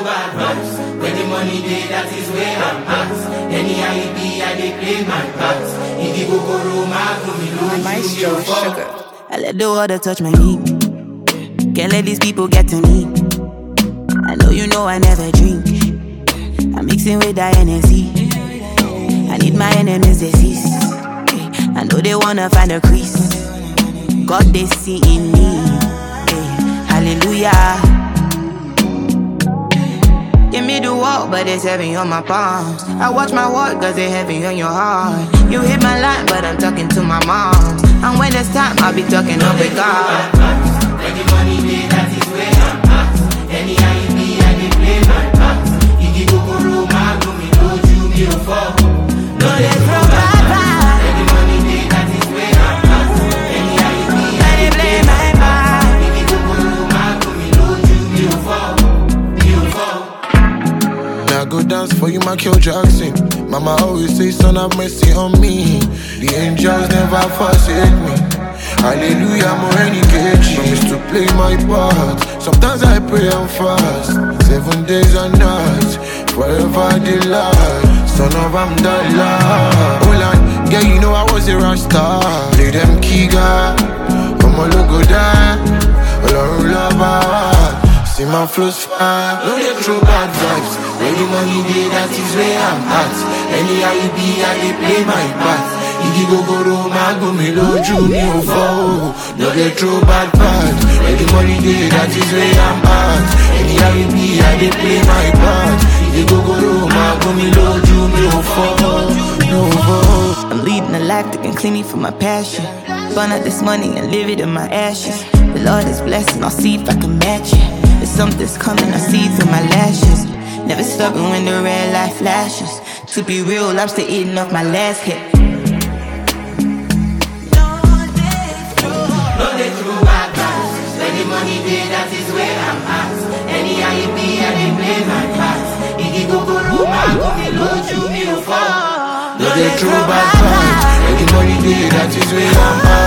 bad vibes. When the money day, that is where I'm at. Anyhow it be, I dey play my part. If you go room, I go me low. Maestro Sugar. I let the water touch my knee. Can't let these people get to me. I know you know I never drink. I'm mixing with that NSE. I need my enemies deceased. I know they wanna find a crease. God they see in me. Hallelujah. Give me the walk, but it's heavy on my palms. I watch my walk, cause it's heavy on your heart. You hit my line, but I'm talking to my mom. And when it's time, I'll be talking up with God. When the money day, that is where I'm at. Anyhow it be, I dey play my part. If you go room, I go me low, you me a fall. No, they throw bad vibes. When the money day, that is where I'm at. Anyhow it be, I dey play my part. If you go room, I go me low, you me a fall. Now go dance for you, Michael Jackson. Mama always say, son, have mercy on me. The angels never forsake me. Hallelujah, more any cage. Promise to play my part. Sometimes I pray and fast. 7 days and nights, forever delight. Son of Amdallah. Hold on, yeah, you know I was a rasta. Play them Kiga, I'm a logo down. Alone lover. See my flows fire, no they throw bad vibes. When the money day, that is where I'm at. Anyhow it be, I dey play my part. If you go room, I go me low, you me a fall. No they throw bad vibes. When the money day, that is where I'm at. Anyhow it be, I dey play my part. If you go room, I go me low, you me a fall. No fall. I'm leading a life that can clean me from my passion. Burn out this money and live it in my ashes. The Lord is blessing, I'll see if I can match it. There's something's coming, I see it through my lashes. Never stopping when the red light flashes. To be real, I'm still eating off my last hit. No they throw bad vibes. When the money day, that is where I'm at. Anyhow it be, I dey play my part. If you go room, I go me low, you me a fall. No they throw bad vibes. When the money day, that is where I'm at.